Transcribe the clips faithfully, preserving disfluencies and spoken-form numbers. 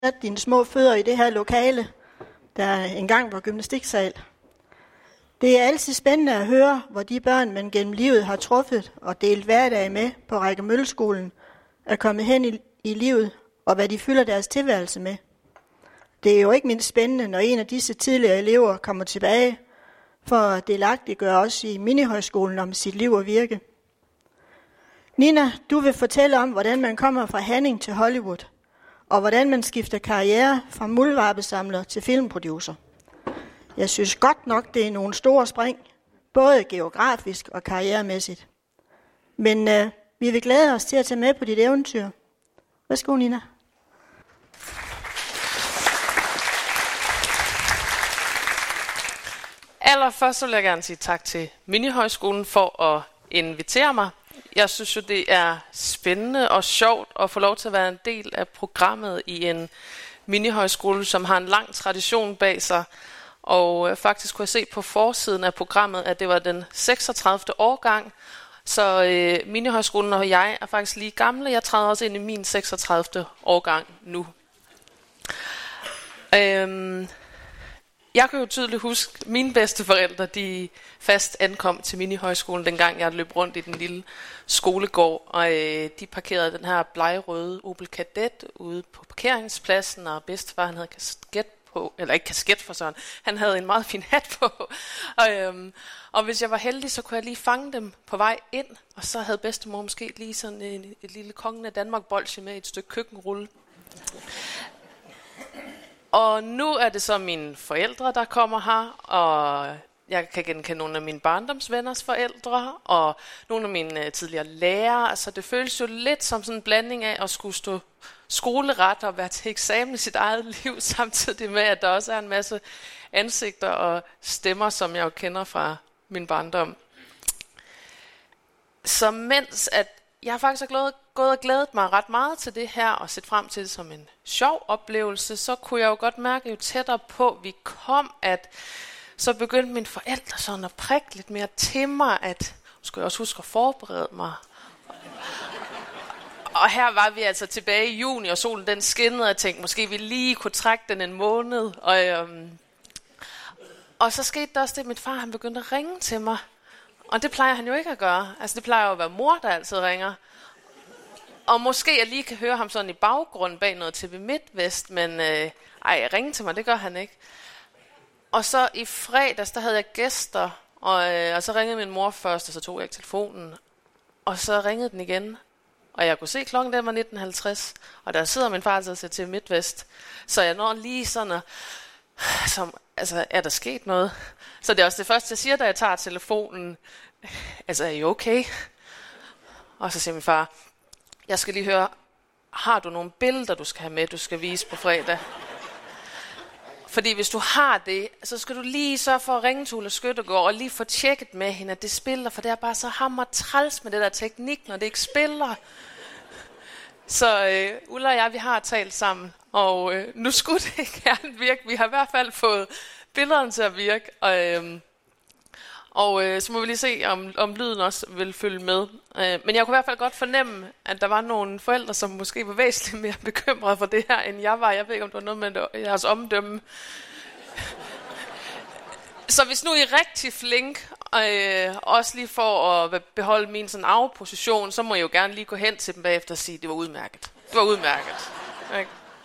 sat dine små fødder i det her lokale, der engang var gymnastiksal. Det er altid spændende at høre, hvor de børn, man gennem livet har truffet og delt hverdag med på Række Mølleskolen, er kommet hen i, i livet, og hvad de fylder deres tilværelse med. Det er jo ikke mindst spændende, når en af disse tidligere elever kommer tilbage, for at delagtiggøre os i minihøjskolen om sit liv og virke. Nina, du vil fortælle om, hvordan man kommer fra Hanning til Hollywood, og hvordan man skifter karriere fra muldvarpesamler til filmproducer. Jeg synes godt nok, det er nogle store spring, både geografisk og karrieremæssigt. Men øh, vi vil glæde os til at tage med på dit eventyr. Værsgo, Nina. Allerførst så vil jeg gerne sige tak til Minihøjskolen for at invitere mig. Jeg synes jo, det er spændende og sjovt at få lov til at være en del af programmet i en minihøjskole, som har en lang tradition bag sig. Og faktisk kunne jeg se på forsiden af programmet, at det var den seksogtredivte årgang. Så øh, minihøjskolen og jeg er faktisk lige gamle. Jeg træder også ind i min seksogtredivte årgang nu. Øhm, jeg kan jo tydeligt huske, at mine bedsteforældre, de fast ankom til minihøjskolen, dengang jeg løb rundt i den lille skolegård. Og øh, de parkerede den her blegrøde Opel Kadett ude på parkeringspladsen, og bedstefar han havde kasket på, eller ikke kasket for sådan, han havde en meget fin hat på. Og, øhm, og hvis jeg var heldig, så kunne jeg lige fange dem på vej ind, og så havde bedstemor måske lige sådan en, et lille Kongen af Danmark bolsje med et stykke køkkenrulle. Og nu er det så mine forældre, der kommer her, og jeg kan genkende nogle af mine barndomsvenners forældre, og nogle af mine uh, tidligere lærere. Altså det føles jo lidt som sådan en blanding af at skulle stå skoleret og være til eksamen i sit eget liv, samtidig med, at der også er en masse ansigter og stemmer, som jeg jo kender fra min barndom. Så mens at jeg faktisk har glædet, gået og glædet mig ret meget til det her, og set frem til det som en sjov oplevelse, så kunne jeg jo godt mærke, jo tættere på vi kom, at så begyndte mine forældre sådan at prikke lidt mere til mig, at nu skulle jeg også huske at forberede mig. Og her var vi altså tilbage i juni, og solen den skinnede, og jeg tænkte, måske vi lige kunne trække den en måned. Og, øhm, og så skete der også det, at min far han begyndte at ringe til mig. Og det plejer han jo ikke at gøre. Altså det plejer jo at være mor, der altid ringer. Og måske jeg lige kan høre ham sådan i baggrunden bag noget T V MidtVest, men øh, ej, ringe til mig, det gør han ikke. Og så i fredags, der havde jeg gæster, og, øh, og så ringede min mor først, og så tog jeg ikke telefonen. Og så ringede den igen. Og jeg kunne se, klokken den var nitten halvtreds, og der sidder min far altså og ser til MidtVest. Så jeg når lige sådan, at, som, altså, er der sket noget? Så det er også det første, jeg siger, da jeg tager telefonen. Altså, er I okay? Og så siger min far, jeg skal lige høre, har du nogle billeder, du skal have med, du skal vise på fredag? Fordi hvis du har det, så skal du lige så for at ringe til Ulla Skyttegård og lige få tjekket med hende, at det spiller, for det er bare så hammer træls med det der teknik, når det ikke spiller. Så øh, Ulla og jeg, vi har talt sammen, og øh, nu skulle det gerne virke. Vi har i hvert fald fået billederne til at virke, og, øh, og øh, så må vi lige se, om, om lyden også vil følge med. Øh, men jeg kunne i hvert fald godt fornemme, at der var nogle forældre, som måske var væsentligt mere bekymrede for det her, end jeg var. Jeg ved ikke, om det var noget med jeres omdømme. Så hvis nu I er rigtig flink, øh, også lige for at beholde min sådan afposition, så må I jo gerne lige gå hen til dem bagefter og sige, at det var udmærket. Det var udmærket. Okay.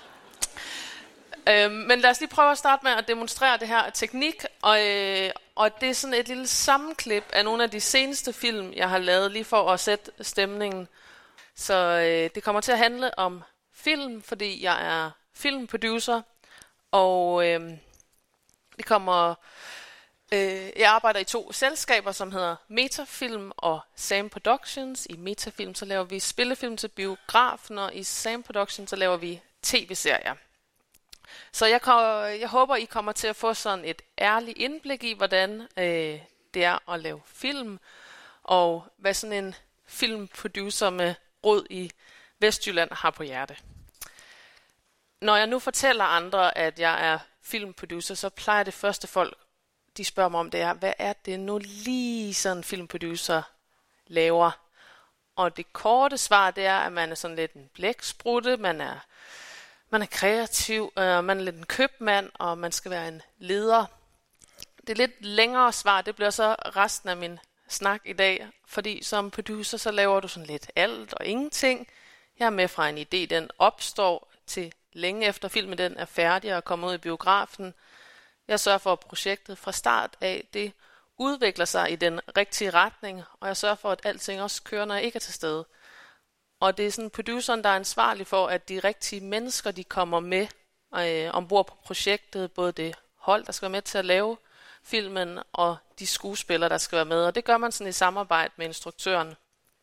Øh, men lad os lige prøve at starte med at demonstrere det her teknik, og, øh, og det er sådan et lille sammenklip af nogle af de seneste film, jeg har lavet, lige for at sætte stemningen. Så øh, det kommer til at handle om film, fordi jeg er filmproducer, og øh, det kommer... Øh, jeg arbejder i to selskaber, som hedder Metafilm og Sam Productions. I Metafilm så laver vi spillefilm til biografen, og i Sam Productions så laver vi tv-serier. Så jeg, kan, jeg håber, I kommer til at få sådan et ærligt indblik i, hvordan øh, det er at lave film, og hvad sådan en filmproducer med rod i Vestjylland har på hjerte. Når jeg nu fortæller andre, at jeg er filmproducer, så plejer det første folk, de spørger mig om, det er, hvad er det nu lige sådan en filmproducer laver? Og det korte svar, det er, at man er sådan lidt en blæksprutte, man er man er kreativ, øh, man er lidt en købmand, og man skal være en leder. Det lidt længere svar, det bliver så resten af min snak i dag, fordi som producer, så laver du sådan lidt alt og ingenting. Jeg er med fra en idé, den opstår til længe efter filmen, den er færdig og kommer ud i biografen. Jeg sørger for, at projektet fra start af, det udvikler sig i den rigtige retning, og jeg sørger for, at alting også kører, når jeg ikke er til stede. Og det er sådan produceren, der er ansvarlig for, at de rigtige mennesker, de kommer med øh, ombord på projektet, både det hold, der skal være med til at lave filmen, og de skuespillere, der skal være med. Og det gør man sådan i samarbejde med instruktøren.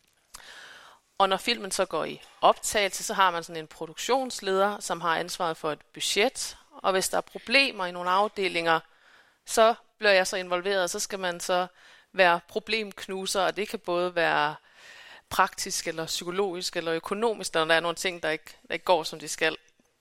Og når filmen så går i optagelse, så har man sådan en produktionsleder, som har ansvaret for et budget. Og hvis der er problemer i nogle afdelinger, så bliver jeg så involveret, og så skal man så være problemknuser, og det kan både være praktisk, eller psykologisk, eller økonomisk, når der er nogle ting, der ikke, der ikke går, som de skal.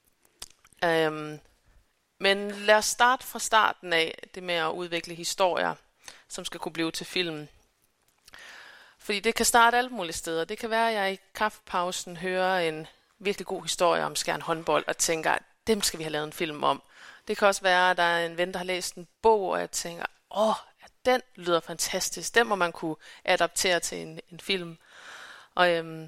Øhm, men lad os starte fra starten af, det med at udvikle historier, som skal kunne blive til film. Fordi det kan starte alle mulige steder. Det kan være, at jeg i kaffepausen hører en virkelig god historie om Skjern håndbold, og tænker, dem skal vi have lavet en film om. Det kan også være, at der er en ven, der har læst en bog, og jeg tænker, åh, den lyder fantastisk. Den må man kunne adaptere til en, en film. Og, øhm,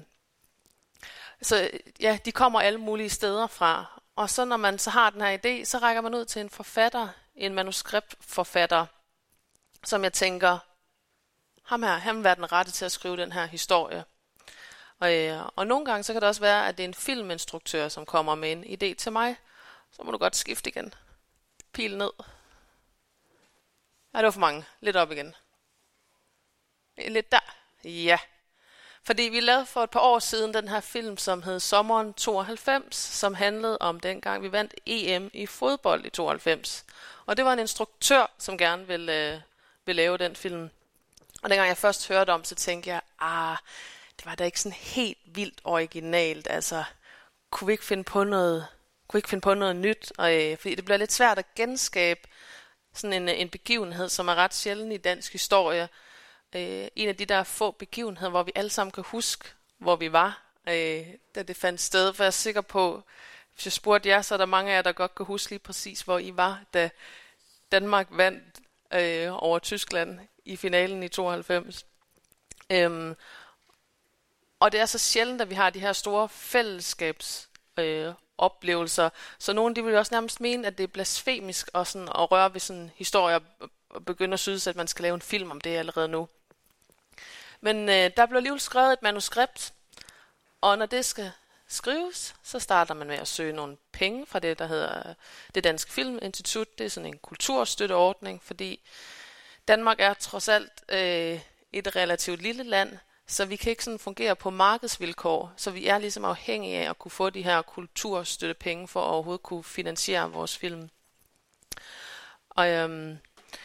så ja, de kommer alle mulige steder fra. Og så når man så har den her idé, så rækker man ud til en forfatter, en manuskriptforfatter, som jeg tænker, ham her, han vil være den rette til at skrive den her historie. Og, øh, og nogle gange så kan det også være, at det er en filminstruktør, som kommer med en idé til mig. Så må du godt skifte igen. Pil ned. Ja, det var for mange. Lidt op igen. Lidt der. Ja. Fordi vi lavede for et par år siden den her film, som hed Sommeren tooghalvfems, som handlede om dengang vi vandt E M i fodbold i tooghalvfems. Og det var en instruktør, som gerne ville, øh, ville lave den film. Og dengang jeg først hørte om, så tænkte jeg, ah, det var da ikke sådan helt vildt originalt. Altså, kunne vi ikke finde på noget, kunne vi ikke finde på noget nyt? Og, øh, fordi det bliver lidt svært at genskabe sådan en, en begivenhed, som er ret sjælden i dansk historie. Øh, en af de der få begivenheder, hvor vi alle sammen kan huske, hvor vi var, øh, da det fandt sted. For jeg er sikker på, hvis jeg spurgte jer, så er der mange af jer, der godt kan huske lige præcis, hvor I var, da Danmark vandt øh, over Tyskland i finalen i tooghalvfems. Øhm, og det er så sjældent, at vi har de her store fællesskabs øh, oplevelser. Så nogen de vil jo også nærmest mene, at det er blasfemisk at, sådan, at røre ved sådan historier og begynde at synes, at man skal lave en film om det allerede nu. Men øh, der blev alligevel skrevet et manuskript, og når det skal skrives, så starter man med at søge nogle penge fra det, der hedder Det Danske Filminstitut. Det er sådan en kulturstøtteordning, fordi Danmark er trods alt øh, et relativt lille land, så vi kan ikke sådan fungere på markedsvilkår, så vi er ligesom afhængige af at kunne få de her kulturstøttepenge for at overhovedet kunne finansiere vores film. Og, øhm,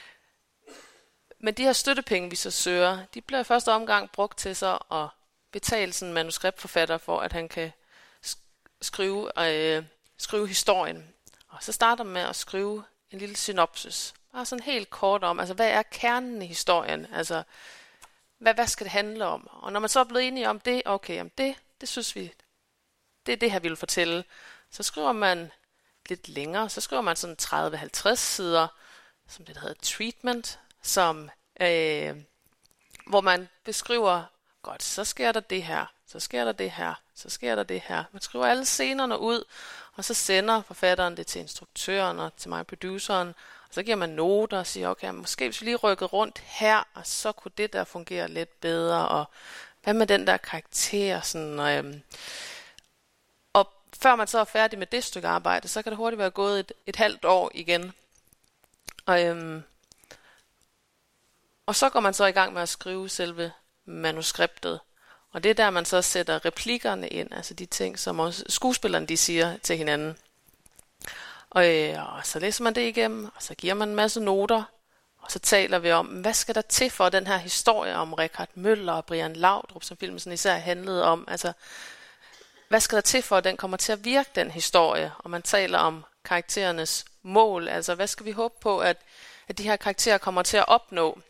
men de her støttepenge, vi så søger, de bliver i første omgang brugt til så at betale sådan en manuskriptforfatter for, at han kan skrive, øh, skrive historien. Og så starter man med at skrive en lille synopsis. Bare sådan helt kort om, altså hvad er kernen i historien? Altså, hvad, hvad skal det handle om? Og når man så er blevet enige om det, okay, om det, det synes vi, det er det her, vi vil fortælle. Så skriver man lidt længere, så skriver man sådan tredive til halvtreds sider, som det der hedder treatment, som, øh, hvor man beskriver, godt, så sker der det her, så sker der det her, så sker der det her. Man skriver alle scenerne ud, og så sender forfatteren det til instruktøren og til mig, produceren, og så giver man noter og siger, okay, måske hvis vi lige rykket rundt her, og så kunne det der fungere lidt bedre, og hvad med den der karakter, sådan, og, øhm, og før man så er færdig med det stykke arbejde, så kan det hurtigt være gået et, et halvt år igen. Og, øhm, og så går man så i gang med at skrive selve manuskriptet. Og det er der, man så sætter replikkerne ind, altså de ting, som også skuespillerne de siger til hinanden. Og, øh, og så læser man det igennem, og så giver man en masse noter, og så taler vi om, hvad skal der til for den her historie om Richard Møller og Brian Laudrup, som filmen sådan især handlede om. Altså, hvad skal der til for, at den kommer til at virke, den historie? Og man taler om karakterernes mål, altså hvad skal vi håbe på, at, at de her karakterer kommer til at opnå?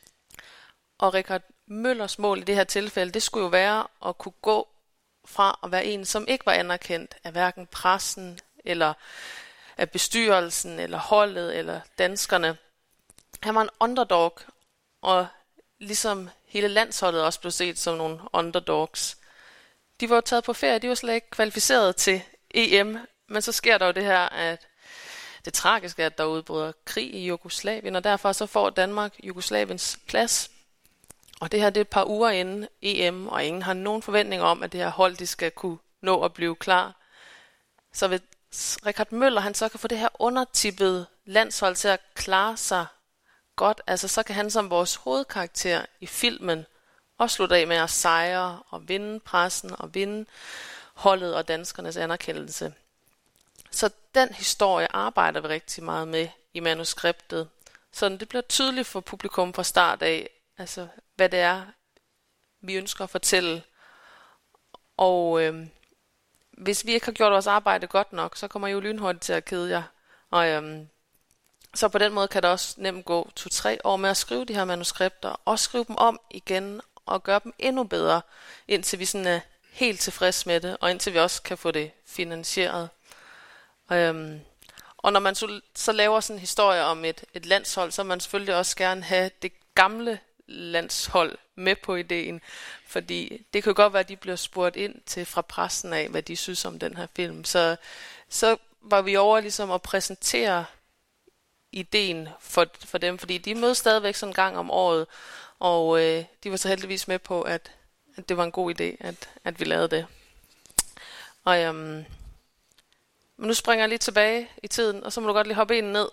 Og Richard Møllers mål i det her tilfælde, det skulle jo være at kunne gå fra at være en, som ikke var anerkendt af hverken pressen eller af bestyrelsen, eller holdet, eller danskerne. Han var en underdog, og ligesom hele landsholdet også blev set som nogle underdogs. De var jo taget på ferie, de var slet ikke kvalificeret til E M, men så sker der jo det her, at det tragiske er, at der udbryder krig i Jugoslavien, og derfor så får Danmark Jugoslaviens plads. Og det her det er et par uger inden E M, og ingen har nogen forventning om, at det her hold de skal kunne nå at blive klar. Så hvis Richard Møller han så kan få det her undertippede landshold til at klare sig godt, altså så kan han som vores hovedkarakter i filmen også slutte af med at sejre og vinde pressen og vinde holdet og danskernes anerkendelse. Så den historie arbejder vi rigtig meget med i manuskriptet, så det bliver tydeligt for publikum fra start af, altså hvad det er, vi ønsker at fortælle. Og øh, hvis vi ikke har gjort vores arbejde godt nok, så kommer I jo lynhurtigt til at kede jer. Og øh, så på den måde kan det også nemt gå to-tre år med at skrive de her manuskripter, og skrive dem om igen, og gøre dem endnu bedre, indtil vi sådan er helt tilfreds med det, og indtil vi også kan få det finansieret. Øhm, og når man så, så laver sådan en historie om et, et landshold, så vil man selvfølgelig også gerne have det gamle landshold med på ideen, fordi det kan godt være, at de bliver spurgt ind til fra pressen af, hvad de synes om den her film. Så, så var vi over ligesom at præsentere ideen for, for dem, fordi de mødes stadigvæk sådan en gang om året, og øh, de var så heldigvis med på, at, at det var en god idé, at, at vi lavede det. Og øhm, men nu springer jeg lige tilbage i tiden, og så må du godt lige hoppe en ned.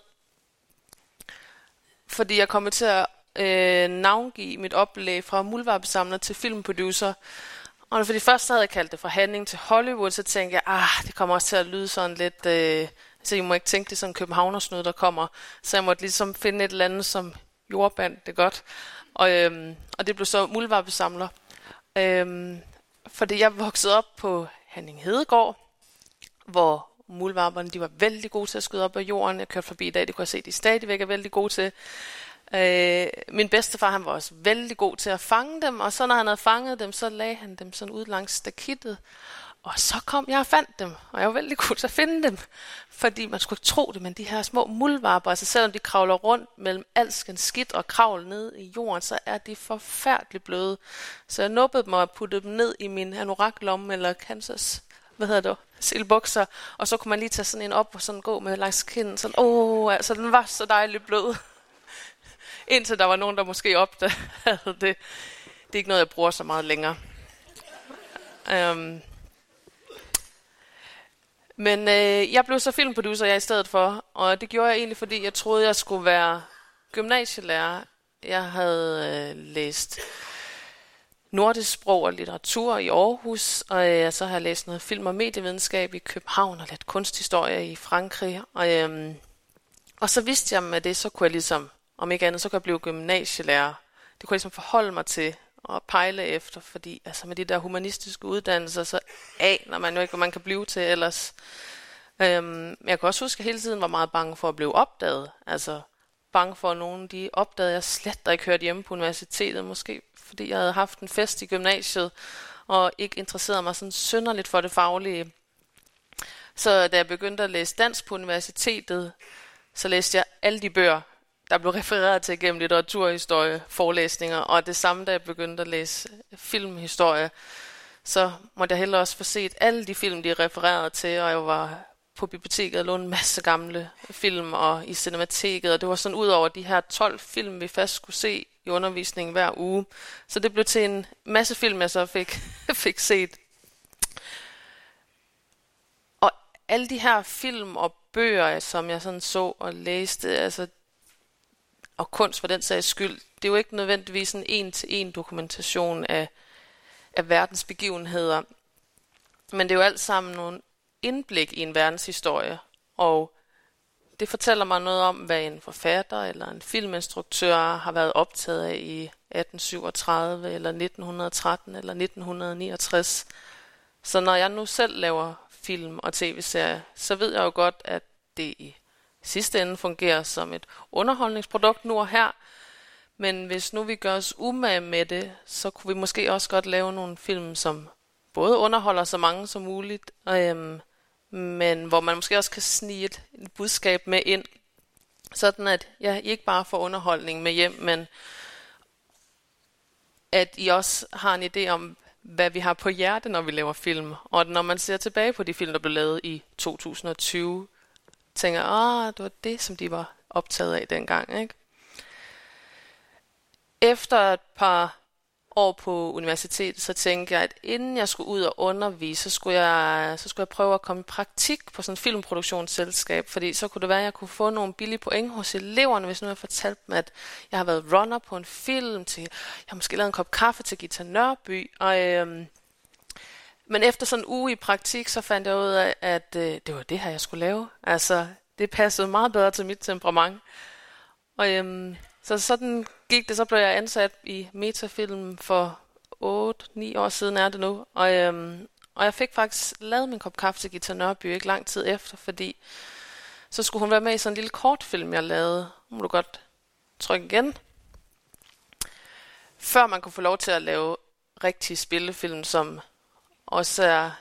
Fordi jeg kommer til at øh, navngive mit oplæg fra muldvarpesamler til filmproducer. Og fordi først havde jeg kaldt det fra handling til Hollywood, så tænkte jeg, ah, det kommer også til at lyde sådan lidt, øh, så I må ikke tænke det er sådan en københavnersnød, der kommer. Så jeg måtte ligesom finde et eller andet som jordband, det er godt. Og, øhm, og det blev så muldvarpesamler. Øhm, fordi jeg voksede op på Henning Hedegaard, hvor muldvarperne de var vældig gode til at skyde op af jorden. Jeg kørte forbi i dag, det kunne jeg se, de stadigvæk er vældig gode til. Øh, min bedstefar han var også vældig god til at fange dem, og så når han havde fanget dem, så lagde han dem sådan ud langs stakittet. Og så kom jeg og fandt dem, og jeg var vældig god til at finde dem, fordi man skulle ikke tro det, men de her små muldvarper, altså selvom de kravler rundt mellem alsken skidt og kravl ned i jorden, så er de forfærdeligt bløde. Så jeg nuppede dem og puttede dem ned i min anoraklomme, eller Kansas, hvad hedder det, silbukser, og så kunne man lige tage sådan en op og sådan gå med langs kinden, sådan, åh, altså den var så dejligt blød. Indtil der var nogen, der måske opdagede det. Det er ikke noget, jeg bruger så meget længere. Um, Men øh, jeg blev så filmproducer jeg i stedet for, og det gjorde jeg egentlig, fordi jeg troede, jeg skulle være gymnasielærer. Jeg havde øh, læst nordisk sprog og litteratur i Aarhus, og øh, så har jeg læst noget film- og medievidenskab i København og lidt kunsthistorie i Frankrig. Og, øh, og så vidste jeg med det, så kunne jeg ligesom, om ikke andet, så kunne jeg blive gymnasielærer. Det kunne jeg ligesom forholde mig til og pejle efter, fordi altså med de der humanistiske uddannelser, så aner man jo ikke, hvad man kan blive til ellers. Øhm, jeg kan også huske, at jeg hele tiden var meget bange for at blive opdaget. Altså bange for, at nogen de opdagede, jeg slet ikke hørte hjemme på universitetet, måske fordi jeg havde haft en fest i gymnasiet, og ikke interesserede mig sådan synderligt for det faglige. Så da jeg begyndte at læse dansk på universitetet, så læste jeg alle de bøger, der blev refereret til gennem litteraturhistorie, forelæsninger, og det samme, da jeg begyndte at læse filmhistorie, så måtte jeg heller også få set alle de film, de refererede til, og jeg var på biblioteket og lånte en masse gamle film og i cinemateket, og det var sådan ud over de her tolv film, vi fast skulle se i undervisningen hver uge. Så det blev til en masse film, jeg så fik, fik set. Og alle de her film og bøger, som jeg sådan så og læste, altså og kunst for den sags skyld, det er jo ikke nødvendigvis en en-til-en dokumentation af, af verdens begivenheder, men det er jo alt sammen nogle indblik i en verdenshistorie, og det fortæller mig noget om, hvad en forfatter eller en filminstruktør har været optaget af i atten syvogtredive, eller nitten tretten, eller nitten niogtres. Så når jeg nu selv laver film og tv-serier, så ved jeg jo godt, at det i sidste ende fungerer som et underholdningsprodukt nu og her. Men hvis nu vi gør os umage med det, så kunne vi måske også godt lave nogle film, som både underholder så mange som muligt, øhm, men hvor man måske også kan snige et, et budskab med ind, sådan at jeg ja, ikke bare får underholdning med hjem, men at I også har en idé om, hvad vi har på hjerte, når vi laver film. Og når man ser tilbage på de film, der blev lavet i to tusind og tyve, tænker, ah, det var det, som de var optaget af dengang, ikke? Efter et par år på universitetet, så tænkte jeg, at inden jeg skulle ud og undervise, så skulle jeg, så skulle jeg prøve at komme i praktik på sådan et filmproduktionsselskab, fordi så kunne det være, at jeg kunne få nogle billige point hos eleverne, hvis nu jeg fortalte dem, at jeg har været runner på en film, til, jeg har måske lavet en kop kaffe til Gita Nørby, og øhm, men efter sådan en uge i praktik, så fandt jeg ud af, at øh, det var det her, jeg skulle lave. Altså, det passede meget bedre til mit temperament. Og øhm, så sådan gik det, så blev jeg ansat i Metafilm for otte ni år siden er det nu. Og, øhm, og jeg fik faktisk lavet min kop kaffe til Gita Nørby ikke lang tid efter, fordi så skulle hun være med i sådan en lille kortfilm, jeg lavede. Nu må du godt trykke igen. Før man kunne få lov til at lave rigtige spillefilm, som også er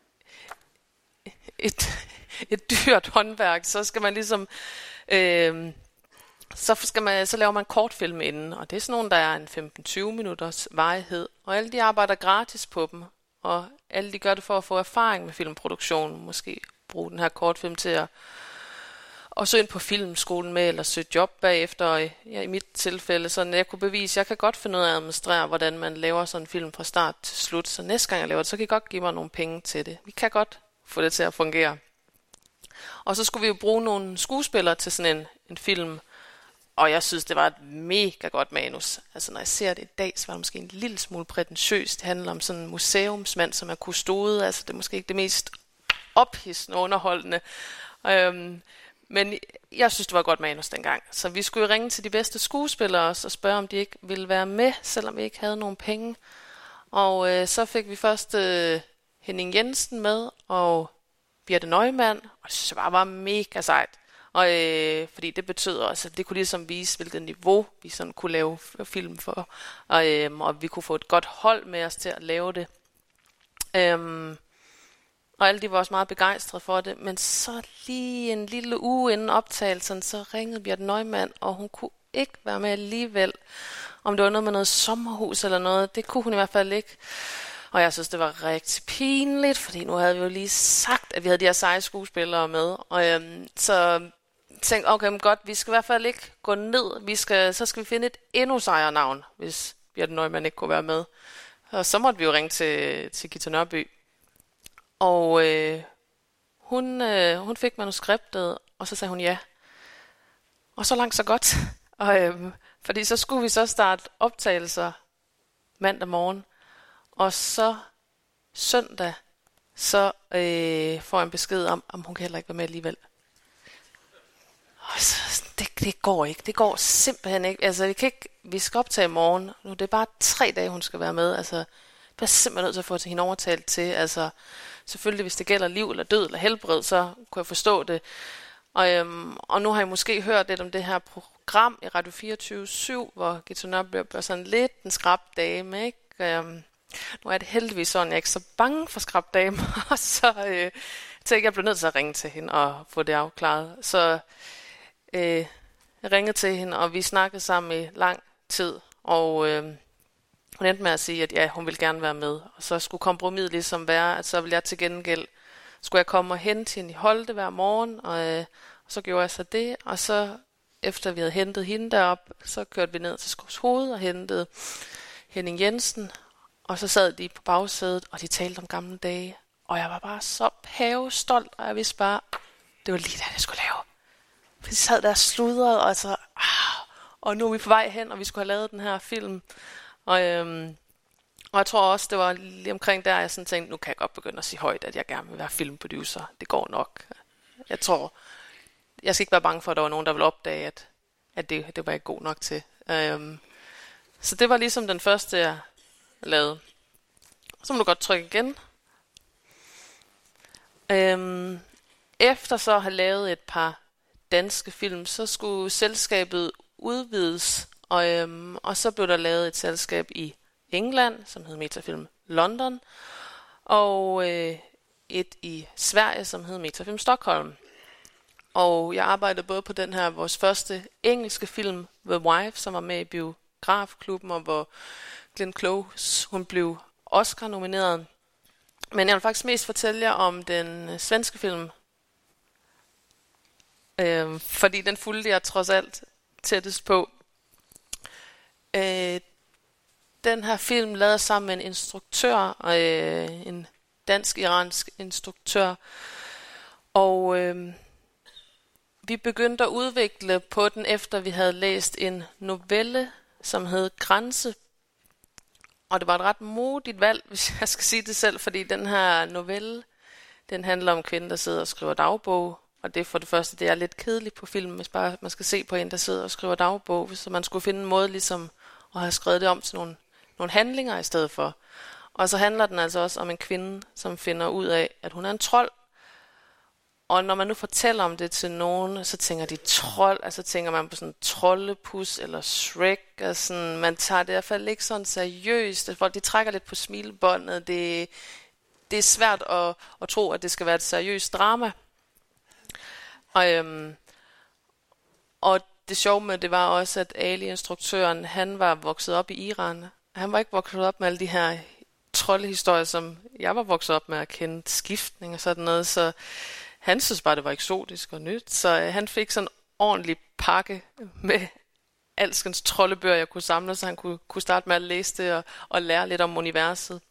et, et dyrt håndværk, så skal man ligesom... Øh, Så, skal man, så laver man kortfilm inden, og det er sådan nogle, der er en femten til tyve minutters varighed. Og alle de arbejder gratis på dem, og alle de gør det for at få erfaring med filmproduktion. Måske bruge den her kortfilm til at, at søge ind på filmskolen med, eller søge job bagefter. Og ja, i mit tilfælde, så jeg kunne bevise, at jeg kan godt finde ud af at administrere, hvordan man laver sådan en film fra start til slut. Så næste gang jeg laver det, så kan I godt give mig nogle penge til det. Vi kan godt få det til at fungere. Og så skulle vi jo bruge nogle skuespillere til sådan en, en film. Og jeg synes, det var et mega godt manus. Altså, når jeg ser det i dag, så var det måske en lille smule prætentiøst. Det handler om sådan en museumsmand, som er kustode. Altså, det er måske ikke det mest ophidsende underholdende. Øhm, men jeg synes, det var et godt manus dengang. Så vi skulle jo ringe til de bedste skuespillere også og spørge, om de ikke ville være med, selvom vi ikke havde nogen penge. Og øh, så fik vi først øh, Henning Jensen med, og Birte Neumann. Og det synes jeg bare var mega sejt. Og øh, fordi det betød også, at det kunne ligesom vise, hvilket niveau vi sådan kunne lave film for, og, øh, og vi kunne få et godt hold med os til at lave det. Øhm, og alle de var også meget begejstrede for det, men så lige en lille uge inden optagelsen, så ringede Birte Neumann, og hun kunne ikke være med alligevel. Om det var noget med noget sommerhus eller noget, det kunne hun i hvert fald ikke. Og jeg synes, det var rigtig pinligt, fordi nu havde vi jo lige sagt, at vi havde de her seje skuespillere med. Og øhm, så tænkte okay, men godt, vi skal i hvert fald ikke gå ned. Vi skal, så skal vi finde et endnu sejere navn, hvis Birte Neumann ikke kunne være med. Og så måtte vi jo ringe til, til Gita Nørby. Og øh, hun, øh, hun fik manuskriptet, og så sagde hun ja. Og så langt så godt. Og, øh, fordi så skulle vi så starte optagelser mandag morgen. Og så søndag, så øh, får jeg en besked om, om hun kan heller ikke være med alligevel. Og så, det, det går ikke. Det går simpelthen ikke. Altså, vi, kan ikke, vi skal optage i morgen. Nu det er bare tre dage, hun skal være med. Altså, jeg er simpelthen nødt til at få til hende overtalt til. Altså, selvfølgelig, hvis det gælder liv eller død eller helbred, så kunne jeg forstå det. Og, øhm, og nu har jeg måske hørt lidt om det her program i Radio fireogtyve syv, hvor Gita Nørby bliver sådan lidt en skrab dame, ikke? Øhm, Nu er det heldigvis sådan, jeg er ikke så bange for skrabdamer, så øh, tænkte jeg blev nødt til at ringe til hende og få det afklaret. Så øh, jeg ringede til hende, og vi snakkede sammen i lang tid, og øh, hun endte med at sige, at ja, hun ville gerne være med. Og så skulle kompromiset ligesom være, at så ville jeg til gengæld, skulle jeg komme og hente hende i Holte hver morgen, og, øh, og så gjorde jeg så det, og så efter vi havde hentet hende derop, så kørte vi ned til Skovshoved og hentede Henning Jensen. Og så sad de på bagsædet, og de talte om gamle dage. Og jeg var bare så pavestolt, og jeg vidste bare, det var lige det, jeg skulle lave. For de sad der og sludrede, og så, ah, og nu er vi på vej hen, og vi skulle have lavet den her film. Og, øhm, og jeg tror også, det var lige omkring der, jeg sådan tænkte, nu kan jeg godt begynde at sige højt, at jeg gerne vil være filmproducer. Det går nok. Jeg tror, jeg skal ikke være bange for, at der var nogen, der ville opdage, at, at det, det var jeg god nok til. Øhm, så det var ligesom den første, jeg lavet. Så må du godt trykke igen. Øhm, efter så at have lavet et par danske film, så skulle selskabet udvides, og, øhm, og så blev der lavet et selskab i England, som hed Metafilm London, og øh, et i Sverige, som hed Metafilm Stockholm. Og jeg arbejdede både på den her, vores første engelske film, The Wife, som var med i Biografklubben, og hvor Glenn Close, hun blev Oscar-nomineret. Men jeg vil faktisk mest fortælle jer om den øh, svenske film, øh, fordi den fulgte jeg trods alt tættest på. Øh, den her film lavede sammen med en instruktør, øh, en dansk-iransk instruktør, og øh, vi begyndte at udvikle på den, efter vi havde læst en novelle, som hed Grænse. Og det var et ret modigt valg, hvis jeg skal sige det selv, fordi den her novelle, den handler om en kvinde, der sidder og skriver dagbog. Og det er for det første, det er lidt kedeligt på film, hvis bare man skal se på en, der sidder og skriver dagbog. Så man skulle finde en måde ligesom at have skrevet det om til nogle, nogle handlinger i stedet for. Og så handler den altså også om en kvinde, som finder ud af, at hun er en trold. Og når man nu fortæller om det til nogen, så tænker de trold, altså tænker man på sådan Trollepus eller Shrek, og sådan, man tager det i hvert fald ikke sådan seriøst. Folk de trækker lidt på smilebåndet. Det, det er svært at, at tro, at det skal være et seriøst drama. Og, øhm, og det sjove med det var også, at Ali-instruktøren, han var vokset op i Iran. Han var ikke vokset op med alle de her troldehistorier, som jeg var vokset op med at kende, skiftning og sådan noget, så han synes bare, det var eksotisk og nyt, så øh, han fik sådan en ordentlig pakke med alskens troldebøger, jeg kunne samle, så han kunne, kunne starte med at læse det og, og lære lidt om universet.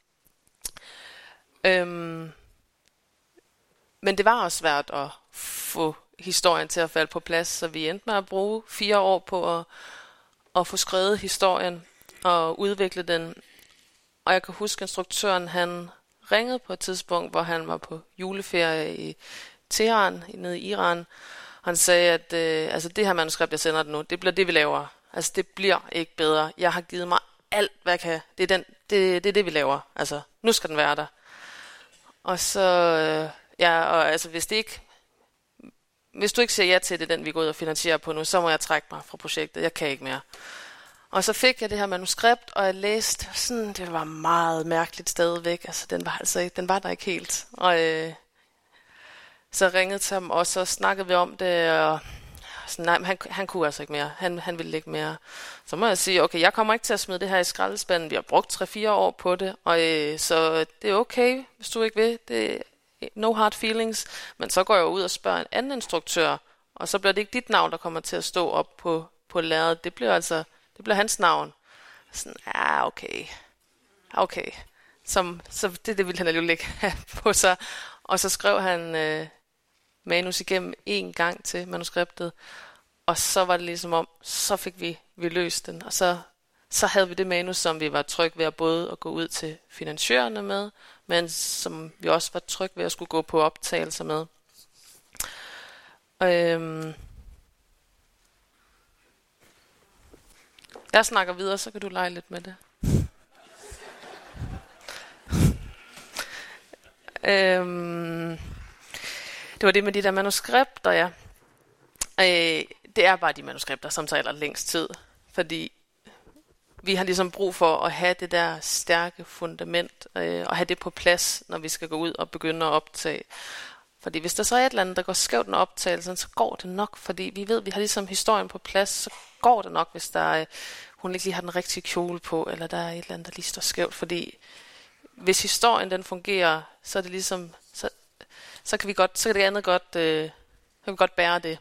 Øhm, men det var også svært at få historien til at falde på plads, så vi endte med at bruge fire år på at, at få skrevet historien og udvikle den. Og jeg kan huske, instruktøren, han ringede på et tidspunkt, hvor han var på juleferie i Teheran, nede i Iran. Han sagde, at øh, altså det her manuskript, jeg sender det nu, det bliver det, vi laver. Altså det bliver ikke bedre. Jeg har givet mig alt, hvad jeg kan. Det er, den, det, det, er det, vi laver. Altså nu skal den være der. Og så, øh, ja, og altså hvis det ikke, hvis du ikke siger ja til det, den vi går ud og finansierer på nu, så må jeg trække mig fra projektet. Jeg kan ikke mere. Og så fik jeg det her manuskript, og jeg læste sådan, det var meget mærkeligt stadigvæk. Altså den var altså ikke, den var der ikke helt. Og øh, så ringede til ham, og så snakkede vi om det, og så, nej, han, han kunne altså ikke mere. Han, han ville ikke mere. Så må jeg sige, okay, jeg kommer ikke til at smide det her i skraldespanden. Vi har brugt tre fire år på det, og øh, så det er okay, hvis du ikke vil. Det er no hard feelings. Men så går jeg ud og spørger en anden instruktør, og så bliver det ikke dit navn, der kommer til at stå op på, på lærredet. Det bliver altså, det bliver hans navn. Sådan, ja, okay. Okay. Som, så det, det ville han alligevel ikke have på sig. Og så skrev han øh, manus igennem en gang til manuskriptet, og så var det ligesom om, så fik vi, vi løst den, og så, så havde vi det manus, som vi var trygge ved at både at gå ud til finansiørerne med, men som vi også var trygge ved at skulle gå på optagelser med. Øhm. Jeg snakker videre, så kan du lege lidt med det. øhm. Det var det med de der manuskripter, ja. Øh, det er bare de manuskripter, som tager længst tid. Fordi vi har ligesom brug for at have det der stærke fundament, øh, og have det på plads, når vi skal gå ud og begynde at optage. Fordi hvis der så er et eller andet, der går skævt med optagelsen, så går det nok, fordi vi ved, at vi har ligesom historien på plads, så går det nok, hvis der er, hun ikke lige har den rigtige kjole på, eller der er et eller andet, der lige står skævt. Fordi hvis historien den fungerer, så er det ligesom, så, så kan vi godt, så kan det andet godt, øh, kan vi godt bære det.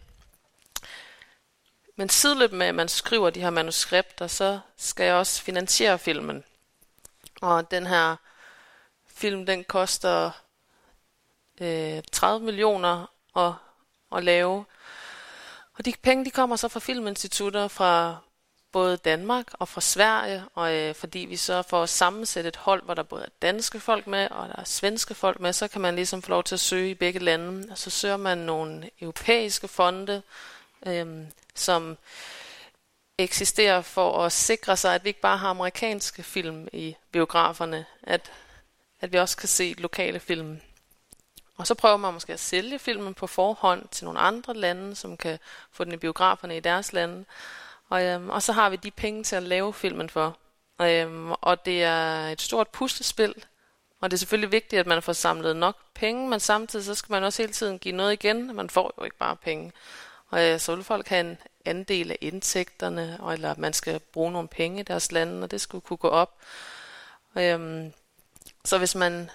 Men sideløbende med, at man skriver de her manuskripter, så skal jeg også finansiere filmen. Og den her film, den koster øh, tredive millioner at, at lave. Og de penge, de kommer så fra filminstitutter fra både Danmark og fra Sverige, og øh, fordi vi så for at sammensætte et hold, hvor der både er danske folk med, og der er svenske folk med, så kan man ligesom få lov til at søge i begge lande. Og så søger man nogle europæiske fonde, øh, som eksisterer for at sikre sig, at vi ikke bare har amerikanske film i biograferne, at, at vi også kan se lokale film. Og så prøver man måske at sælge filmen på forhånd til nogle andre lande, som kan få den i biograferne i deres lande. Og, øhm, og så har vi de penge til at lave filmen for. Og, øhm, og det er et stort puslespil Og det er selvfølgelig vigtigt, at man får samlet nok penge, men samtidig så skal man også hele tiden give noget igen. Man får jo ikke bare penge. Og øh, så vil folk have en andel af indtægterne, og, eller at man skal bruge nogle penge i deres lande, og det skulle kunne gå op. Og, øhm, så hvis man,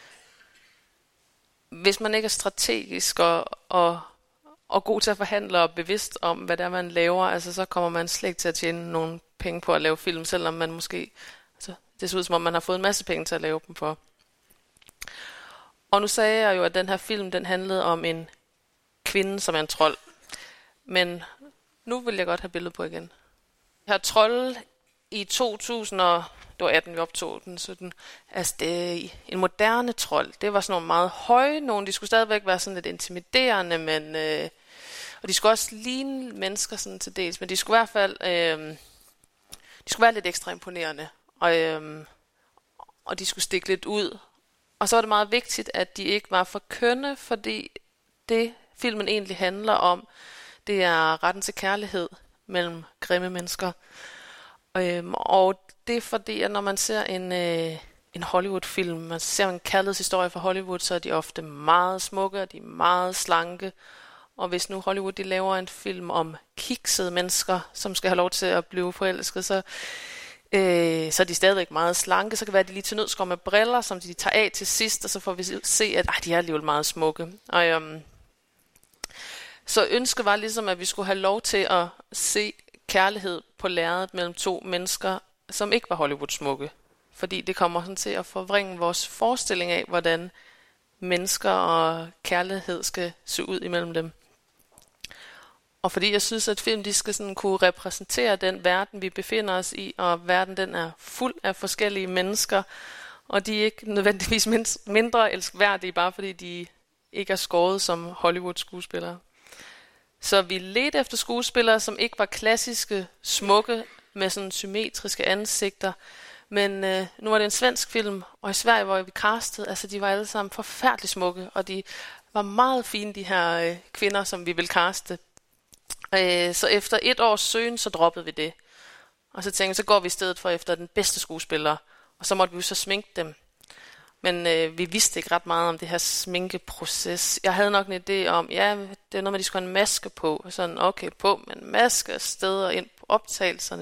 hvis man ikke er strategisk og, og, og god til at forhandle og bevidst om, hvad det er, man laver, altså, så kommer man slet ikke til at tjene nogle penge på at lave film, selvom man måske... Altså, det ser ud som om, man har fået en masse penge til at lave dem for. Og nu sagde jeg jo, at den her film, den handlede om en kvinde, som er en trold. Men nu vil jeg godt have billedet på igen. Jeg har trolde i to tusind, og det var atten, vi optog den, sytten. Altså, det er en moderne trold. Det var sådan nogle meget høje nogle. De skulle stadigvæk være sådan lidt intimiderende, men... Øh, og de skulle også ligne mennesker sådan til dels, men de skulle i hvert fald... Øh, de skulle være lidt ekstra imponerende. Og, øhm, og de skulle stikke lidt ud. Og så var det meget vigtigt, at de ikke var for kønne, fordi det filmen egentlig handler om, det er retten til kærlighed mellem grimme mennesker. Øhm, og det er fordi, at når man ser en, øh, en Hollywood-film, man ser en kærlighedshistorie fra Hollywood, så er de ofte meget smukke, og de er meget slanke. Og hvis nu Hollywood de laver en film om kiksede mennesker, som skal have lov til at blive forelsket, så... Øh, så er de stadigvæk meget slanke. Så kan det være, at de lige til nøds går med briller, som de tager af til sidst, og så får vi se, at ej, de er alligevel meget smukke. Og, øhm, så ønsket var ligesom, at vi skulle have lov til at se kærlighed på lærredet mellem to mennesker, som ikke var Hollywood-smukke. Fordi det kommer sådan til at forvrænge vores forestilling af, hvordan mennesker og kærlighed skal se ud imellem dem. Og fordi jeg synes, at film de skal sådan kunne repræsentere den verden, vi befinder os i, og verden den er fuld af forskellige mennesker, og de er ikke nødvendigvis mindre elskværdige, bare fordi de ikke er skåret som Hollywood-skuespillere. Så vi ledte efter skuespillere, som ikke var klassiske, smukke, med sådan symmetriske ansigter, men øh, nu var det en svensk film, og i Sverige, hvor vi castede, altså de var alle sammen forfærdeligt smukke, og de var meget fine, de her øh, kvinder, som vi ville caste. Øh, så efter et års søgen, så droppede vi det. Og så tænkte jeg, så går vi i stedet for efter den bedste skuespiller. Og så måtte vi jo så sminke dem. Men øh, vi vidste ikke ret meget om det her sminkeproces. Jeg havde nok en idé om, ja, det er noget med, at de skulle have en maske på. Sådan, okay, på med en maske, steder ind på optagelserne.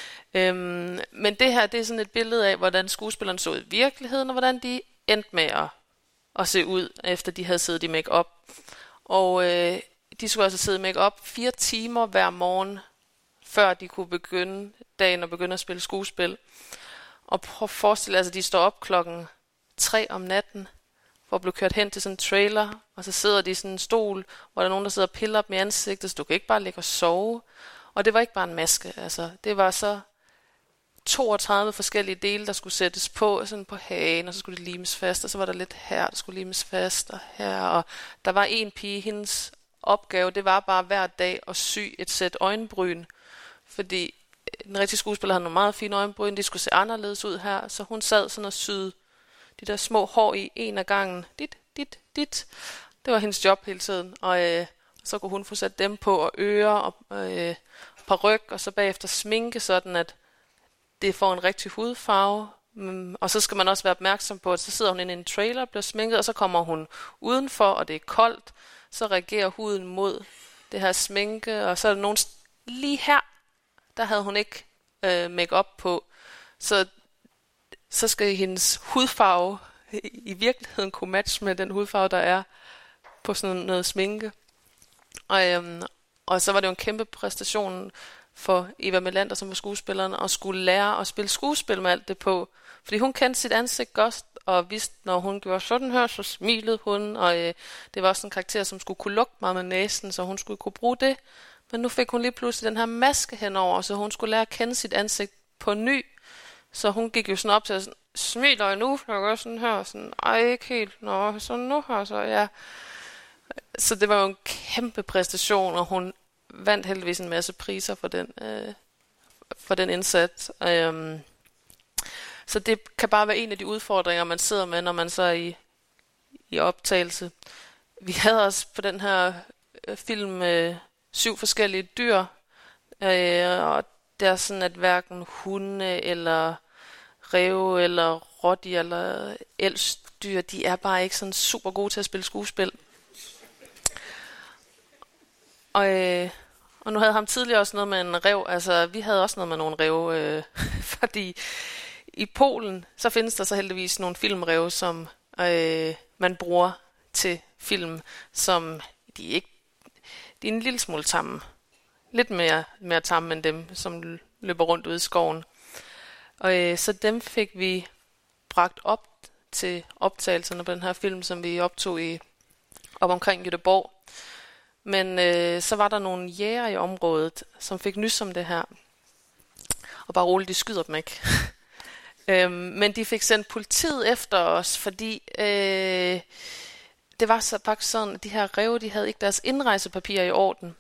Øhm, men det her, det er sådan et billede af, hvordan skuespillerne så ud i virkeligheden, og hvordan de endte med at, at se ud, efter de havde siddet i make-up. Og... Øh, De skulle altså sidde i make-up fire timer hver morgen, før de kunne begynde dagen og begynde at spille skuespil. Og prøv at forestille, altså de står op klokken tre om natten, for at blive kørt hen til sådan en trailer, og så sidder de i sådan en stol, hvor der er nogen, der sidder og piller op i ansigtet, så du kan ikke bare ligge og sove. Og det var ikke bare en maske, altså det var så toogtredive forskellige dele, der skulle sættes på, sådan på hagen, og så skulle det limes fast, og så var der lidt her, der skulle limes fast, og her, og der var en pige, hendes opgave, det var bare hver dag at sy et sæt øjenbryn, fordi den rigtige skuespiller havde nogle meget fine øjenbryn, de skulle se anderledes ud her, så hun sad sådan og syede de der små hår i en af gangen, dit, dit, dit, det var hendes job hele tiden, og øh, så kunne hun få sat dem på, og ører, og øh, paryk, og så bagefter sminke, sådan at det får en rigtig hudfarve, mm, og så skal man også være opmærksom på, at så sidder hun inde i en trailer, bliver sminket, og så kommer hun udenfor, og det er koldt, så reagerer huden mod det her sminke, og så er der nogen lige her, der havde hun ikke øh, make-up på, så, så skal hendes hudfarve i, i virkeligheden kunne matche med den hudfarve, der er på sådan noget sminke. Og, øhm, og så var det jo en kæmpe præstation for Eva Melander, som var skuespilleren, og skulle lære at spille skuespil med alt det på, fordi hun kendte sit ansigt godt, og vidste, når hun gjorde sådan her, så smilede hun, og øh, det var også en karakter, som skulle kunne lugte mig med næsen, så hun skulle kunne bruge det. Men nu fik hun lige pludselig den her maske henover, så hun skulle lære at kende sit ansigt på ny. Så hun gik jo sådan op til at sådan, smiler jeg nu, jeg gør sådan her, sådan, ej, ikke helt, nå, så nu her, så ja. Så det var jo en kæmpe præstation, og hun vandt heldigvis en masse priser for den, øh, for den indsats. Øh, Så det kan bare være en af de udfordringer, man sidder med, når man så er i, i optagelse. Vi havde også på den her film øh, syv forskellige dyr, øh, og det er sådan, at hverken hunde eller ræve eller rådyr eller elsdyr, de er bare ikke sådan super gode til at spille skuespil. Og, øh, og nu havde ham tidligere også noget med en ræv. Altså, vi havde også noget med nogle ræve, øh, fordi i Polen, så findes der så heldigvis nogle filmræve, som øh, man bruger til film, som de ikke, de er en lille smule tamme. Lidt mere, mere tamme end dem, som løber rundt ude i skoven. Og øh, så dem fik vi bragt op til optagelserne på den her film, som vi optog i op omkring Göteborg. Men øh, så var der nogle jæger i området, som fik nys om det her. Og bare roligt, de skyder dem ikke. øhm, men de fik sendt politiet efter os, fordi øh, det var så faktisk sådan, at de her ræve, de havde ikke deres indrejsepapirer i orden.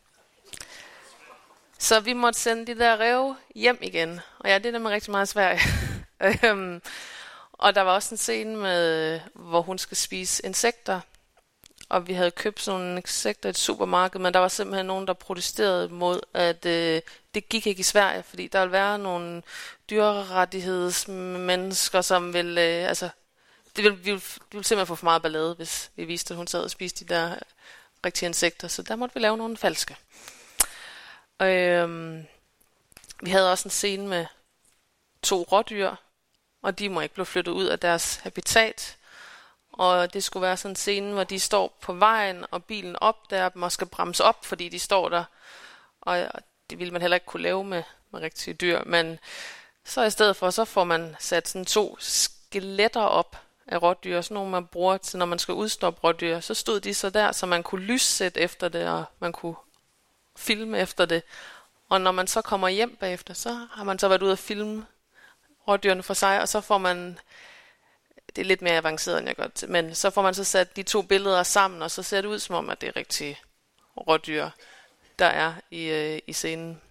Så vi måtte sende de der ræve hjem igen. Og ja, det er nemlig rigtig meget svært. øhm, og der var også en scene, med, hvor hun skal spise insekter. Og vi havde købt sådan nogle insekter i et supermarked, men der var simpelthen nogen, der protesterede mod, at øh, det gik ikke i Sverige, fordi der ville være nogle dyrerettighedsmennesker, som ville, øh, altså, det ville, vi ville, vi ville simpelthen få for meget ballade, hvis vi viste, at hun sad og spiste de der rigtige insekter, så der måtte vi lave nogle falske. Og, øh, vi havde også en scene med to rådyr, og de må ikke blive flyttet ud af deres habitat. Og det skulle være sådan en scene, hvor de står på vejen, og bilen opdager dem og skal bremse op, fordi de står der. Og det ville man heller ikke kunne lave med, med rigtige dyr. Men så i stedet for, så får man sat sådan to skeletter op af rådyr, sådan nogle man bruger til, når man skal udstoppe rådyr. Så stod de så der, så man kunne lyssætte efter det, og man kunne filme efter det. Og når man så kommer hjem bagefter, så har man så været ude at filme rådyrene for sig, og så får man... Det er lidt mere avanceret, end jeg gør til. Men så får man så sat de to billeder sammen, og så ser det ud som om, at det er rigtige rådyr, der er i, øh, i scenen.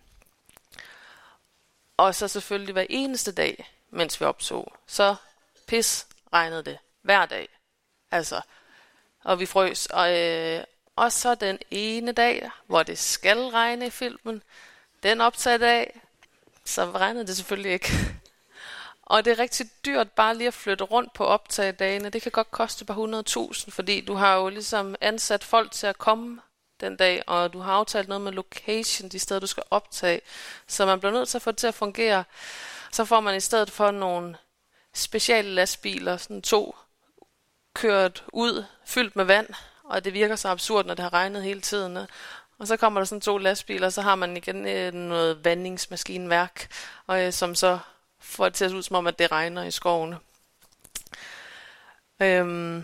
Og så selvfølgelig hver eneste dag, mens vi optog, så pis regnede det hver dag. Altså, og vi frøs. Og, øh, og så den ene dag, hvor det skal regne i filmen, den optaget af, så regnede det selvfølgelig ikke. Og det er rigtig dyrt bare lige at flytte rundt på optagedagene. Det kan godt koste bare hundrede tusind, fordi du har jo ligesom ansat folk til at komme den dag, og du har aftalt noget med location, de steder du skal optage. Så man bliver nødt til at få det til at fungere. Så får man i stedet for nogle speciale lastbiler, sådan to kørt ud, fyldt med vand, og det virker så absurd, når det har regnet hele tiden. Og så kommer der sådan to lastbiler, og så har man igen øh, noget vandingsmaskinværk, og, øh, som så får det til at se ud som om, at det regner i skoven. Øhm.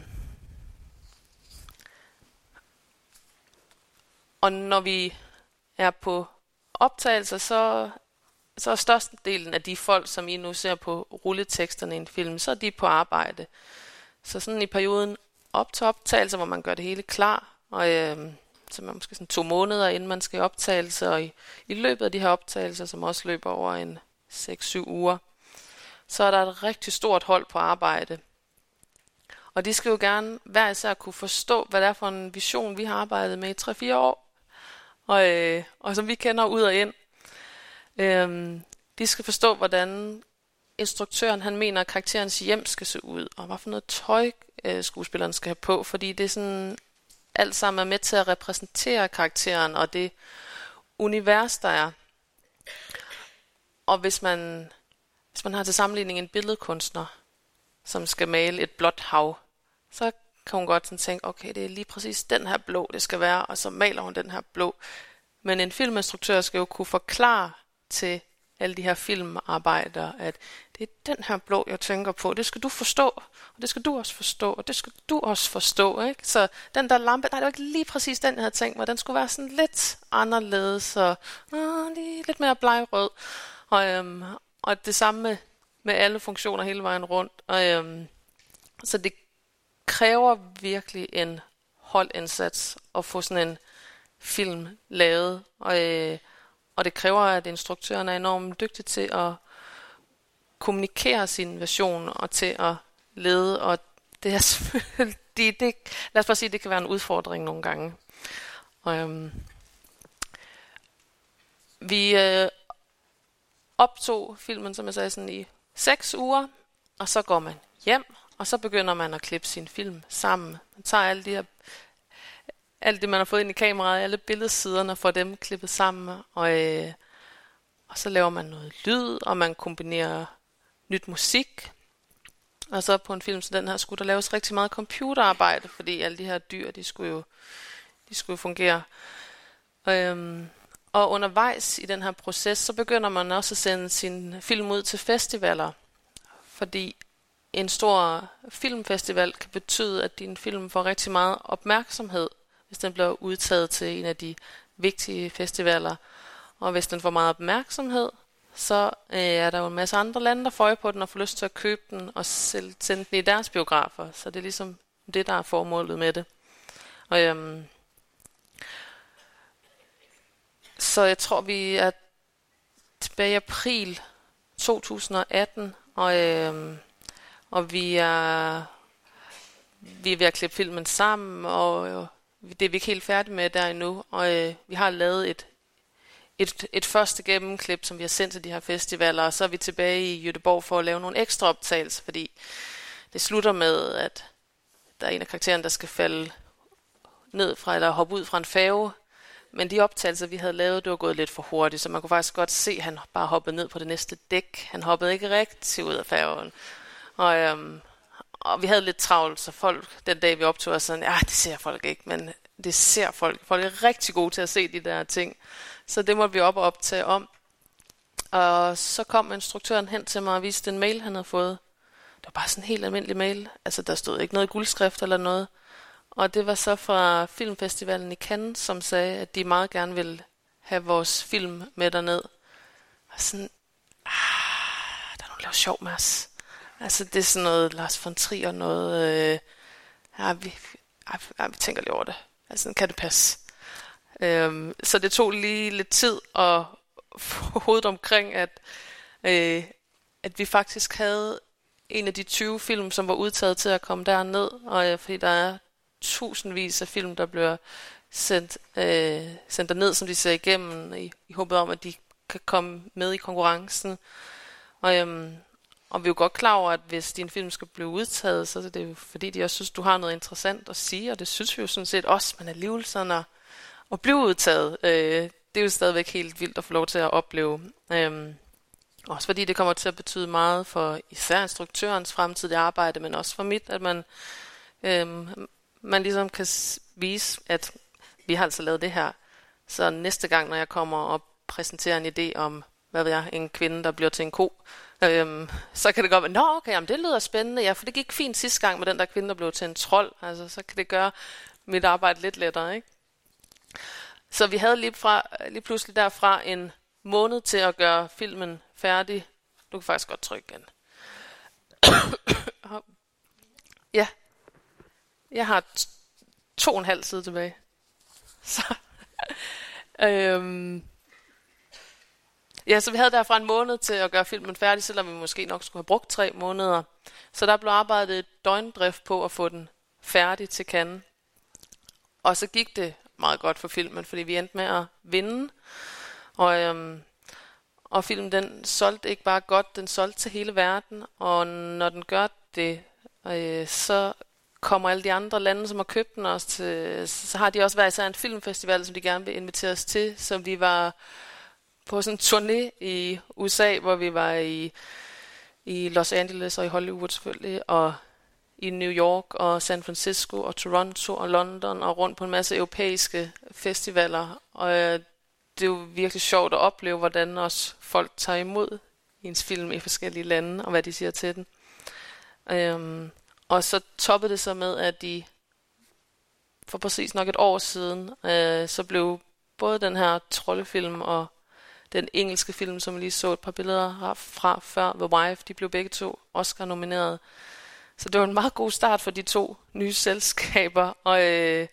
Og når vi er på optagelser, så, så er størstedelen af de folk, som I nu ser på rulleteksterne i en film, så er de på arbejde. Så sådan i perioden op til optagelser, hvor man gør det hele klar, og øhm, så man måske sådan to måneder, inden man skal i optagelse, og i, i løbet af de her optagelser, som også løber over en seks syv uger, så er der et rigtig stort hold på arbejde. Og de skal jo gerne hver især kunne forstå, hvad det er for en vision, vi har arbejdet med i tre fire år, og, øh, og som vi kender ud og ind. Øhm, de skal forstå, hvordan instruktøren han mener, at karakterens hjem skal se ud, og hvad for noget tøj øh, skuespilleren skal have på, fordi det er sådan, alt sammen er med til at repræsentere karakteren og det univers, der er. Og hvis man, hvis man har til sammenligning en billedkunstner, som skal male et blåt hav, så kan hun godt sådan tænke, okay, det er lige præcis den her blå, det skal være, og så maler hun den her blå. Men en filminstruktør skal jo kunne forklare til alle de her filmarbejdere, at det er den her blå, jeg tænker på, det skal du forstå, og det skal du også forstå, og det skal du også forstå, ikke? Så den der lampe, nej, det var ikke lige præcis den, jeg havde tænkt mig, den skulle være sådan lidt anderledes, og øh, lige lidt mere blegrød. Og, øhm, og det samme med, med alle funktioner hele vejen rundt. Og, øhm, så det kræver virkelig en holdindsats at få sådan en film lavet. Og, øh, og det kræver, at instruktøren er enormt dygtig til at kommunikere sin version og til at lede. Og det er selvfølgelig, det, det, lad os bare sige, det kan være en udfordring nogle gange. Og, øhm, vi øh, optog filmen, som jeg sagde, sådan i seks uger, og så går man hjem, og så begynder man at klippe sin film sammen. Man tager alle de her, alt det, man har fået ind i kameraet, alle billedsiderne, og får dem klippet sammen, og, øh, og så laver man noget lyd, og man kombinerer nyt musik. Og så på en film som den her, skulle der laves rigtig meget computerarbejde, fordi alle de her dyr, de skulle jo, de skulle jo fungere. Øhm, og undervejs i den her proces, så begynder man også at sende sin film ud til festivaler, fordi en stor filmfestival kan betyde, at din film får rigtig meget opmærksomhed, hvis den bliver udtaget til en af de vigtige festivaler. Og hvis den får meget opmærksomhed, så øh, er der jo en masse andre lande, der får øje på den og får lyst til at købe den og sende den i deres biografer. Så det er ligesom det, der er formålet med det. Og, øhm, så jeg tror, vi er tilbage i april to tusind og atten, og, øhm, og vi er, vi er ved at klippe filmen sammen, og øh, det er vi ikke helt færdige med der endnu. Og øh, vi har lavet et Et, et første gennemklip, som vi har sendt til de her festivaler, og så er vi tilbage i Göteborg for at lave nogle ekstra optagelser, fordi det slutter med, at der er en af karaktererne, der skal falde ned fra, eller hoppe ud fra en færge, men de optagelser, vi havde lavet, det var gået lidt for hurtigt, så man kunne faktisk godt se, at han bare hoppede ned på det næste dæk. Han hoppede ikke rigtig ud af færgen. Og, øhm, og vi havde lidt travlt, så folk, den dag vi optog, var sådan, ja, det ser folk ikke, men det ser folk. Folk er rigtig gode til at se de der ting. Så det måtte vi op og optage om. Og så kom instruktøren hen til mig og viste en mail, han havde fået. Det var bare sådan en helt almindelig mail. Altså, der stod ikke noget guldskrift eller noget. Og det var så fra Filmfestivalen i Cannes, som sagde, at de meget gerne ville have vores film med derned. Og sådan, ah, der er nogen, der laver sjov med os. Altså, det er sådan noget Lars von Trier, noget, øh, ja, vi, ja, vi tænker lige over det. Altså, kan det passe? Øhm, så det tog lige lidt tid at få hovedet omkring, at, øh, at vi faktisk havde en af de tyve film, som var udtaget til at komme derned, og øh, fordi der er tusindvis af film, der bliver sendt, øh, sendt derned, som de ser igennem, i, i håbet om, at de kan komme med i konkurrencen. Og, øhm, og vi er jo godt klar over, at hvis din film skal blive udtaget, så er det jo fordi, de også synes, du har noget interessant at sige, og det synes vi jo sådan set også, men alligevel sådan at at blive udtaget, øh, det er jo stadigvæk helt vildt at få lov til at opleve. Øhm, også fordi det kommer til at betyde meget for især instruktørens fremtidige arbejde, men også for mit, at man, øhm, man ligesom kan vise, at vi har altså lavet det her. Så næste gang, når jeg kommer og præsenterer en idé om, hvad ved jeg, en kvinde, der bliver til en ko, øhm, så kan det godt være, nå okay, jamen, det lyder spændende, ja, for det gik fint sidste gang med den der kvinde, der blev til en trold. Altså, så kan det gøre mit arbejde lidt lettere, ikke? Så vi havde lige, fra, lige pludselig derfra en måned til at gøre filmen færdig. Du kan faktisk godt trykke igen. Ja, jeg har t- to og en halv side tilbage. Så, øhm, ja, så vi havde derfra en måned til at gøre filmen færdig, selvom vi måske nok skulle have brugt tre måneder. Så der blev arbejdet et døgndrift på at få den færdig til Cannes. Og så gik det meget godt for filmen, fordi vi endte med at vinde. Og, øhm, og filmen, den solgte ikke bare godt, den solgte til hele verden. Og når den gør det, øh, så kommer alle de andre lande, som har købt den også til, så har de også været især en filmfestival, som de gerne vil invitere os til, som vi var på sådan en turné i U S A, hvor vi var i, i Los Angeles og i Hollywood selvfølgelig, og i New York og San Francisco og Toronto og London og rundt på en masse europæiske festivaler. Og øh, det er jo virkelig sjovt at opleve, hvordan også folk tager imod ens film i forskellige lande, og hvad de siger til den. Øhm, og så toppede det så med, at de for præcis nok et år siden, øh, så blev både den her troldefilm og den engelske film, som vi lige så et par billeder fra før, The Wife, de blev begge to Oscar-nomineret. Så det var en meget god start for de to nye selskaber. Og, øh,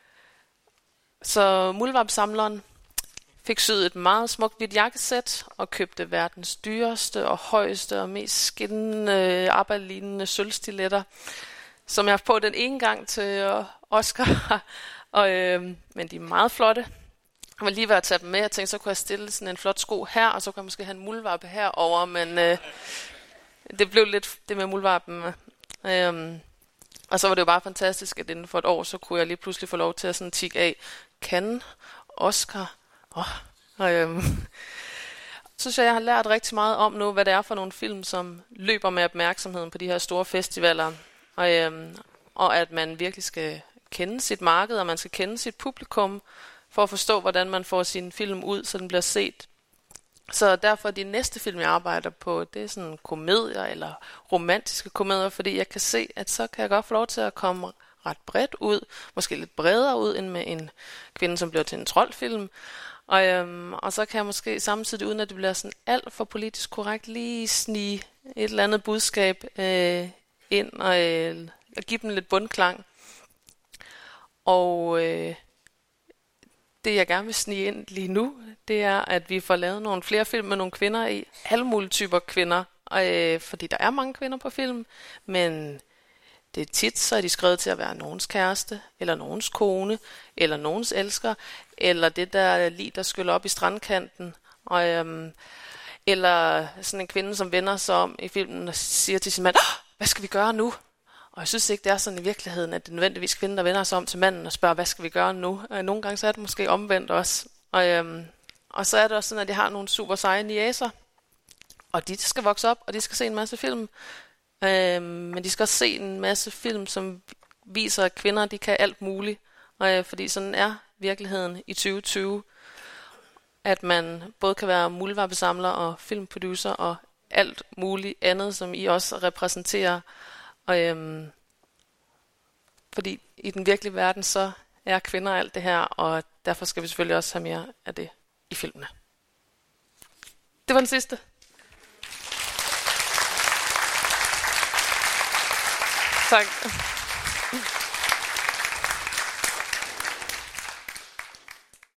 så Muldvarpsamleren fik syet et meget smukt hvidt jakkesæt og købte verdens dyreste og højeste og mest skinnende arbejdslignende sølvstiletter, som jeg har på den ene gang til øh, Oscar. og, øh, men de er meget flotte. Jeg var lige ved at tage dem med. Jeg tænkte, så kunne jeg stille sådan en flot sko her, og så kunne jeg måske have en muldvarpe herover, men... Øh, det blev lidt det med muldvarpen. Øhm, og så var det jo bare fantastisk, at inden for et år, så kunne jeg lige pludselig få lov til at sådan tikke af Cannes, Oscar. Oh, og, øhm, så synes jeg, jeg har lært rigtig meget om nu, hvad det er for nogle film, som løber med opmærksomheden på de her store festivaler. Og, øhm, og at man virkelig skal kende sit marked, og man skal kende sit publikum, for at forstå, hvordan man får sin film ud, så den bliver set. Så derfor de næste film, jeg arbejder på, det er sådan komedier eller romantiske komedier, fordi jeg kan se, at så kan jeg godt få lov til at komme ret bredt ud, måske lidt bredere ud, end med en kvinde, som bliver til en troldfilm. Og, øhm, og så kan jeg måske samtidig, uden at det bliver sådan alt for politisk korrekt, lige snige et eller andet budskab øh, ind og, øh, og give dem lidt bundklang. Og øh, det jeg gerne vil snige ind lige nu, det er, at vi får lavet nogle flere film med nogle kvinder i, alle mulige typer kvinder, og, øh, fordi der er mange kvinder på film, men det er tit, så er de skrevet til at være nogens kæreste, eller nogens kone, eller nogens elsker, eller det der lig, der skyller op i strandkanten, og, øhm, eller sådan en kvinde, som vender sig om i filmen og siger til sin mand, hvad skal vi gøre nu? Og jeg synes ikke, det er sådan i virkeligheden, at det er nødvendigvis kvinden, der vender sig om til manden og spørger, hvad skal vi gøre nu? Og nogle gange så er det måske omvendt også. Og, øhm, og så er det også sådan, at jeg har nogle super seje niecer, og de skal vokse op, og de skal se en masse film. Øhm, men de skal også se en masse film, som viser, at kvinder de kan alt muligt. Og, øh, fordi sådan er virkeligheden i tyve tyve, at man både kan være muldvarpesamler og filmproducer og alt muligt andet, som I også repræsenterer. Og, øhm, fordi i den virkelige verden, så er kvinder alt det her, og derfor skal vi selvfølgelig også have mere af det i filmene. Det var den sidste. Tak.